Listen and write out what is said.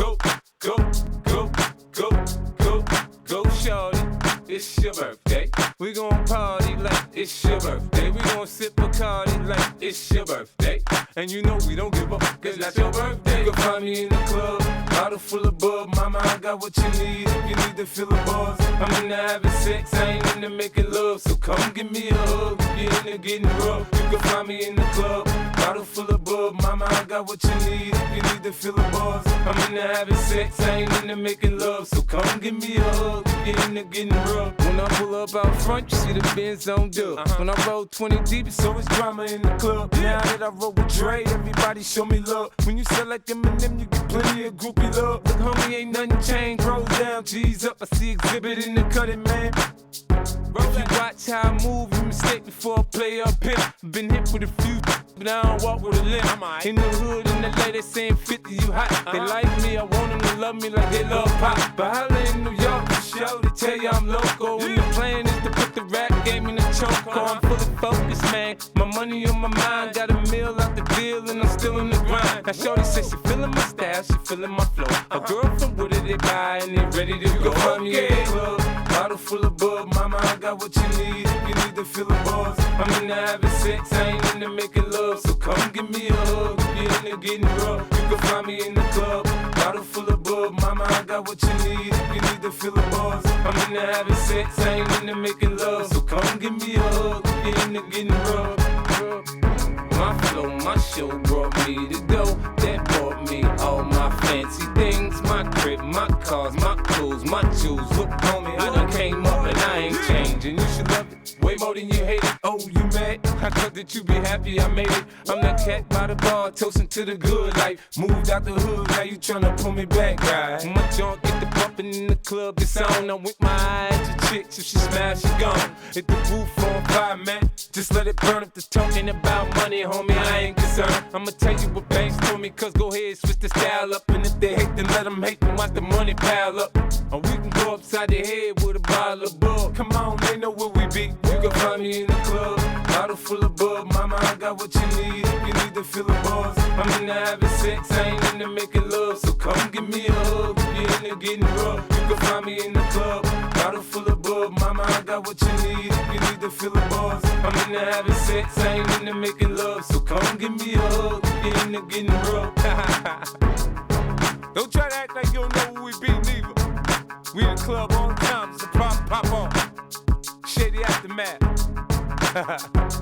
go, go, go, go, go, go, shorty. It's your birthday. We gon' party like it's your birthday. We gon' sip Bacardi like it's your birthday. And you know we don't give up, cause that's your birthday. You can find me in the club, bottle full of bub. Mama, I got what you need if you need to feel the buzz. I'm into having sex, I ain't into making love. So come give me a hug if you're into getting rough. You can find me in the club, bottle full of bub. Mama, I got what you need if you need to feel the buzz. I'm into having sex, I ain't into making love. So come give me a hug if you're into getting rough. When I pull up out front, you see the Benz on dub. When I roll 20 deep, it's always drama in the club. Now that I roll with Dre, everybody show me love. When you sell like Eminem, you get plenty of groupie love. Look, homie, ain't nothing changed. Roll down, G's up. I see exhibit in the cutting, man. If you watch how I move, you mistake before I play up here. Been hit with a few, but I don't walk with a limp. In the hood, in the LA, they saying 50, you hot. They like me, I want them to love me like they love pop. But holla in New York, for sure, they tell you I'm loco. And the plan is to put the rap game in the choke. I'm fully focused, man. My money on my mind, got a meal out the deal, and I'm still in the grind. Now shorty says she feeling my style, she feeling my flow. A girl from Wooded, they buy, and they ready to go. Find me in the club, bottle full of bub. Mama, I got what you need if you need to feel the buzz. I'm into having sex, I ain't into making love. So come give me a hug if you're into getting rough. You can find me in the club, bottle full of bub. Mama, I got what you need if you need to feel the buzz. I'm into having sex, I ain't into making love. So come give me a hug if you're into getting rough. My flow, my show brought me the dough that brought me all my fancy things. My crib, my cars, my clothes, my jewels. Look, homie, I done came up and I ain't changing. You should love it way more than you hate it. Oh, you mad? I thought that you be happy I made it. I'm that cat by the bar, toasting to the good life. Moved out the hood, now you tryna pull me back, guy. My junk get the bumpin' in the club, it's on. I'm with my eyes to chicks, if she smash, she gone. Hit the roof on fire, man. Just let it burn if the talking about money, homie, I ain't concerned. I'ma tell you what banks told me, cause go ahead, switch the style up. And if they hate, then let them hate, then watch the money pile up. Or we can go upside the head with a bottle of bug. Come on, they know where we be. You can find me in the club, bottle full of bub. Mama, I got what you need if you need to feel the buzz. I'm into having sex, I ain't into making love. So come give me a hug if you're into getting rough. You can find me in the club, bottle full of bub. Mama, I got what you need if you need to feel the buzz. I'm into having sex, I ain't into making love. So come give me a hug if you're into getting rough. Don't try to act like you don't know who we be, neither. We in the club all the time, it's a pop on. Shady Aftermath.